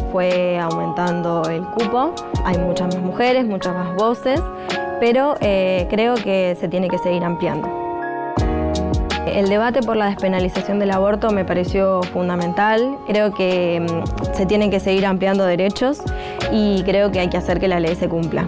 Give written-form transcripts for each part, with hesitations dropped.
fue aumentando el cupo, hay muchas más mujeres, muchas más voces, pero creo que se tiene que seguir ampliando. El debate por la despenalización del aborto me pareció fundamental. Creo que se tienen que seguir ampliando derechos y creo que hay que hacer que la ley se cumpla.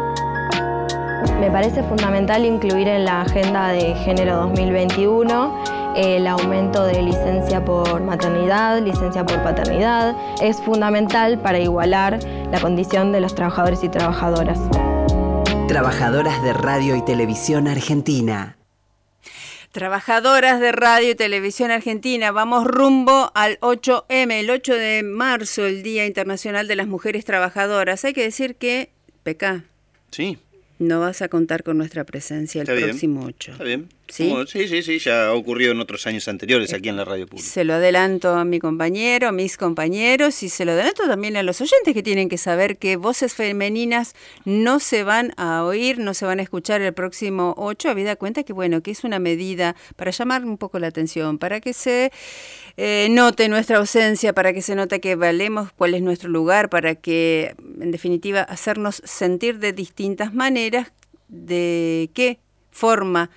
Me parece fundamental incluir en la Agenda de Género 2021 el aumento de licencia por maternidad, licencia por paternidad. Es fundamental para igualar la condición de los trabajadores y trabajadoras. Trabajadoras de Radio y Televisión Argentina. Trabajadoras de Radio y Televisión Argentina, vamos rumbo al 8M, el 8 de marzo, el Día Internacional de las Mujeres Trabajadoras. Hay que decir que, Pecá, sí, no vas a contar con nuestra presencia el próximo 8. Está bien. ¿Sí? Sí, ya ha ocurrido en otros años anteriores aquí en la radio pública. Se lo adelanto a mi compañero, a mis compañeros, y se lo adelanto también a los oyentes que tienen que saber que voces femeninas no se van a oír, no se van a escuchar el próximo 8, habida cuenta que, bueno, que es una medida para llamar un poco la atención, para que se note nuestra ausencia, para que se note que valemos cuál es nuestro lugar, para que, en definitiva, hacernos sentir de distintas maneras de qué forma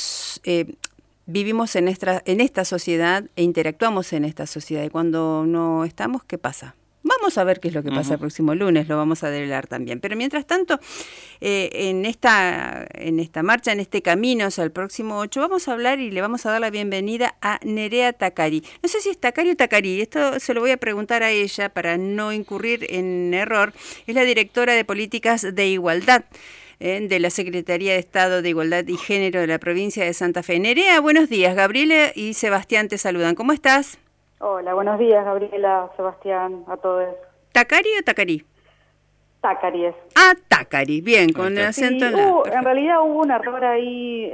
vivimos en esta sociedad e interactuamos en esta sociedad. Y cuando no estamos, ¿qué pasa? Vamos a ver qué es lo que pasa el próximo lunes, lo vamos a develar también. Pero mientras tanto, en esta marcha, en este camino hacia el próximo 8, vamos a hablar y le vamos a dar la bienvenida a Nerea Taccari. No sé si es Taccari o Taccari, esto se lo voy a preguntar a ella para no incurrir en error. Es la directora de Políticas de Igualdad de la Secretaría de Estado de Igualdad y Género de la provincia de Santa Fe. Nerea, buenos días. Gabriela y Sebastián te saludan. ¿Cómo estás? Hola, buenos días, Gabriela, Sebastián, a todos. ¿Taccari o Taccari? Taccari es. Ah, Taccari, bien, con el acento en la... En realidad hubo un error ahí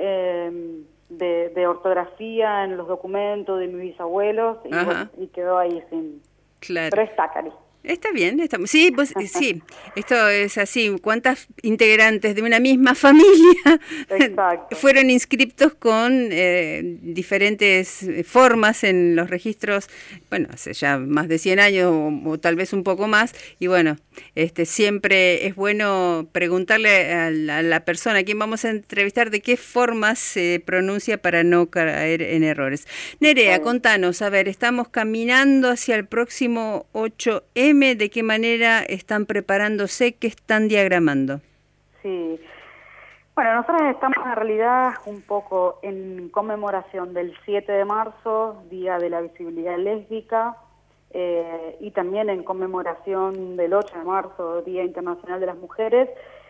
de ortografía en los documentos de mis bisabuelos y quedó ahí sin... Claro. Pero es Taccari. Está bien, sí, pues, sí, esto es así. ¿Cuántas integrantes de una misma familia fueron inscriptos con diferentes formas en los registros? Bueno, hace ya más de 100 años o tal vez un poco más. Y bueno, siempre es bueno preguntarle a la persona a quien vamos a entrevistar de qué forma se pronuncia para no caer en errores. Nerea, contanos, a ver, estamos caminando hacia el próximo 8M. ¿De qué manera están preparándose? ¿Qué están diagramando? Sí. Bueno, nosotros estamos en realidad un poco en conmemoración del 7 de marzo, Día de la Visibilidad Lésbica, y también en conmemoración del 8 de marzo, Día Internacional de las Mujeres.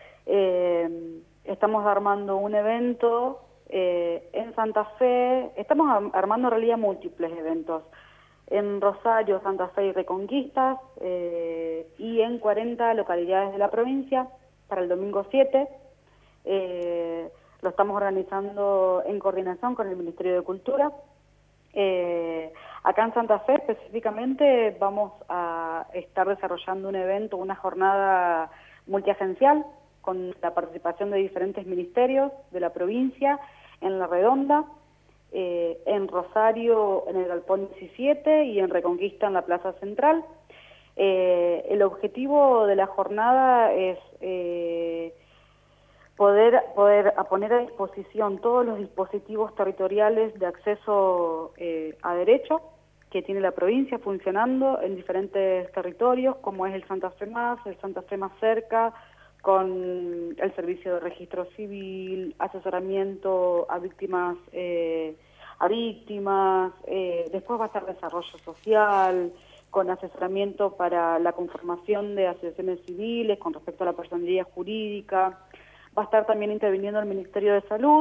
Estamos armando un evento en Santa Fe. Estamos armando en realidad múltiples eventos. En Rosario, Santa Fe y Reconquista, y en 40 localidades de la provincia para el domingo 7. Lo estamos organizando en coordinación con el Ministerio de Cultura. Acá en Santa Fe específicamente vamos a estar desarrollando un evento, una jornada multiagencial con la participación de diferentes ministerios de la provincia en La Redonda, en Rosario en el Galpón 17 y en Reconquista en la Plaza Central. El objetivo de la jornada es poder poner a disposición todos los dispositivos territoriales de acceso a derecho que tiene la provincia funcionando en diferentes territorios, como es el Santa Fe Más, el Santa Fe Más Cerca, con el servicio de registro civil, asesoramiento a víctimas, después va a estar desarrollo social, con asesoramiento para la conformación de asociaciones civiles con respecto a la personalidad jurídica. Va a estar también interviniendo el Ministerio de Salud,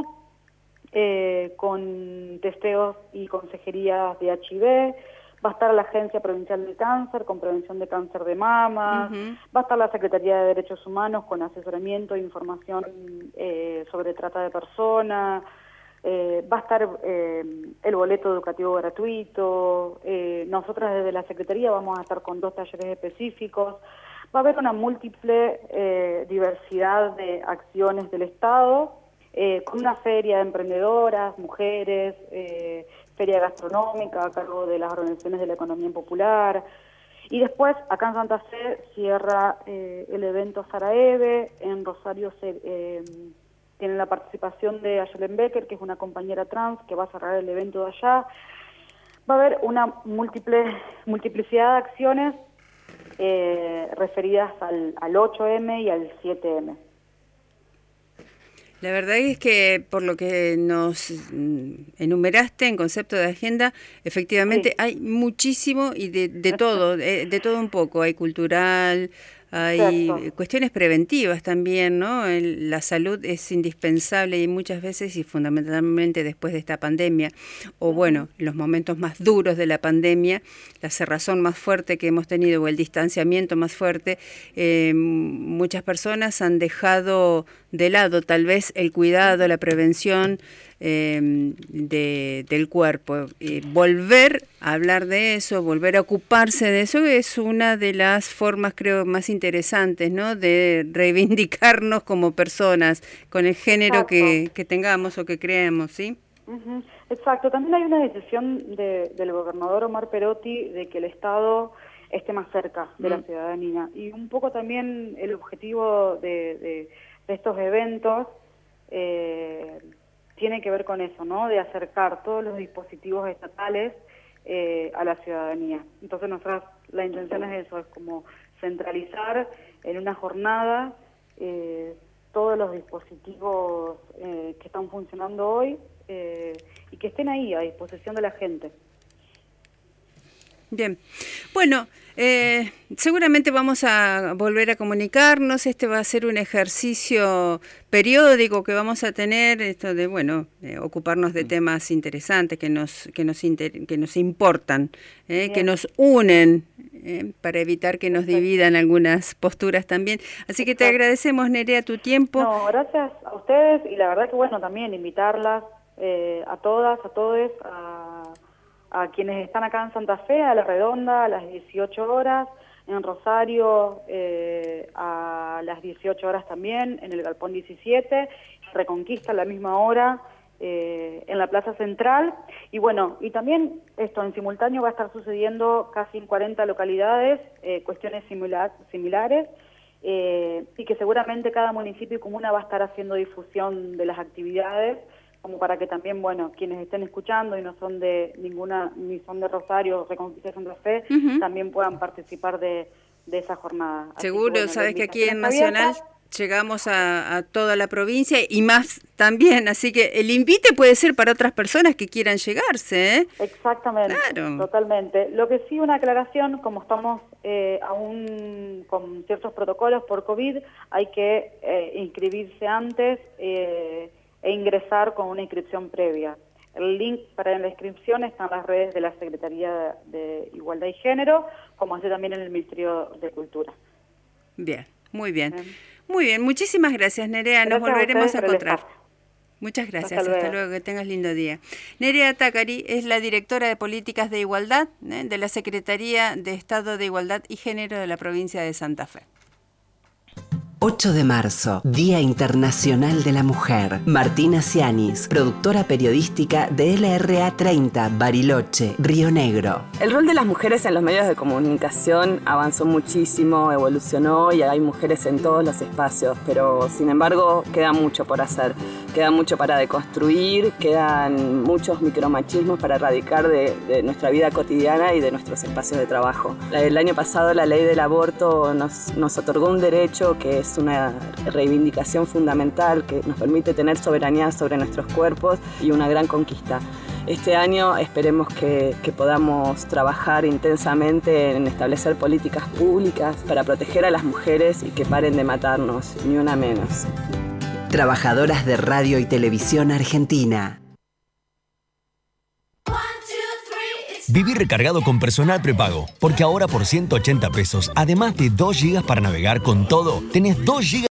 con testeos y consejerías de HIV. Va a estar la Agencia Provincial de Cáncer con prevención de cáncer de mama. Va a estar la Secretaría de Derechos Humanos con asesoramiento e información sobre trata de personas. Va a estar el boleto educativo gratuito. Nosotros desde la Secretaría vamos a estar con 2 talleres específicos. Va a haber una múltiple diversidad de acciones del Estado, con una feria de emprendedoras, mujeres, feria gastronómica a cargo de las organizaciones de la economía popular, Y después, acá en Santa Fe, cierra el evento Saraeve, en Rosario tienen la participación de Ayelen Becker, que es una compañera trans, que va a cerrar el evento de allá. Va a haber una multiplicidad de acciones referidas al 8M y al 7M. La verdad es que por lo que nos enumeraste en concepto de agenda, efectivamente sí, hay muchísimo y de todo un poco. Hay cultural, hay cuestiones preventivas también, ¿no? La salud es indispensable y muchas veces, y fundamentalmente después de esta pandemia, o bueno, los momentos más duros de la pandemia, la cerrazón más fuerte que hemos tenido o el distanciamiento más fuerte, muchas personas han dejado de lado tal vez el cuidado, la prevención del cuerpo. Volver a hablar de eso, volver a ocuparse de eso es una de las formas, creo, más interesantes, ¿no? De reivindicarnos como personas con el género que tengamos o que creemos, ¿sí? Uh-huh. Exacto. También hay una decisión del gobernador Omar Perotti de que el Estado esté más cerca de la ciudadanía. Y un poco también el objetivo de estos eventos tiene que ver con eso, ¿no? De acercar todos los dispositivos estatales a la ciudadanía. Entonces la intención es eso, es como centralizar en una jornada todos los dispositivos que están funcionando hoy y que estén ahí a disposición de la gente. Bien, bueno, seguramente vamos a volver a comunicarnos. Este va a ser un ejercicio periódico que vamos a tener, esto de, bueno, ocuparnos de temas interesantes que nos importan, que nos unen, para evitar que nos dividan algunas posturas también. Así que te agradecemos, Nerea, tu tiempo. No, gracias a ustedes, y la verdad que bueno, también invitarlas a todas, a todos, a quienes están acá en Santa Fe, a La Redonda, a las 18 horas, en Rosario a las 18 horas también, en el Galpón 17, Reconquista a la misma hora, en la Plaza Central. Y bueno, y también esto en simultáneo va a estar sucediendo casi en 40 localidades, cuestiones similares, y que seguramente cada municipio y comuna va a estar haciendo difusión de las actividades, como para que también, bueno, quienes estén escuchando y no son de ninguna, ni son de Rosario, Reconquista de Santa Fe, también puedan participar de esa jornada. Seguro, que, bueno, sabes que aquí en Nacional llegamos a toda la provincia y más también, así que el invite puede ser para otras personas que quieran llegarse, ¿eh? Exactamente, claro. Totalmente. Lo que sí, una aclaración, como estamos aún con ciertos protocolos por COVID, hay que inscribirse antes e ingresar con una inscripción previa. El link para la inscripción está en las redes de la Secretaría de Igualdad y Género, como así también en el Ministerio de Cultura. Bien, muy bien. Muy bien, muchísimas gracias, Nerea. Nos volveremos a encontrar. Muchas gracias, hasta luego, que tengas lindo día. Nerea Tacari es la directora de Políticas de Igualdad de la Secretaría de Estado de Igualdad y Género de la provincia de Santa Fe. 8 de marzo, Día Internacional de la Mujer. Martina Cianis, productora periodística de LRA 30, Bariloche, Río Negro. El rol de las mujeres en los medios de comunicación avanzó muchísimo, evolucionó y hay mujeres en todos los espacios, pero sin embargo queda mucho por hacer. Queda mucho para deconstruir, quedan muchos micromachismos para erradicar de nuestra vida cotidiana y de nuestros espacios de trabajo. El año pasado la ley del aborto nos otorgó un derecho que es una reivindicación fundamental que nos permite tener soberanía sobre nuestros cuerpos y una gran conquista. Este año esperemos que podamos trabajar intensamente en establecer políticas públicas para proteger a las mujeres y que paren de matarnos, ni una menos. Trabajadoras de radio y televisión argentina. Viví recargado con Personal Prepago, porque ahora por 180 pesos, además de 2 GB para navegar con todo, tenés 2 GB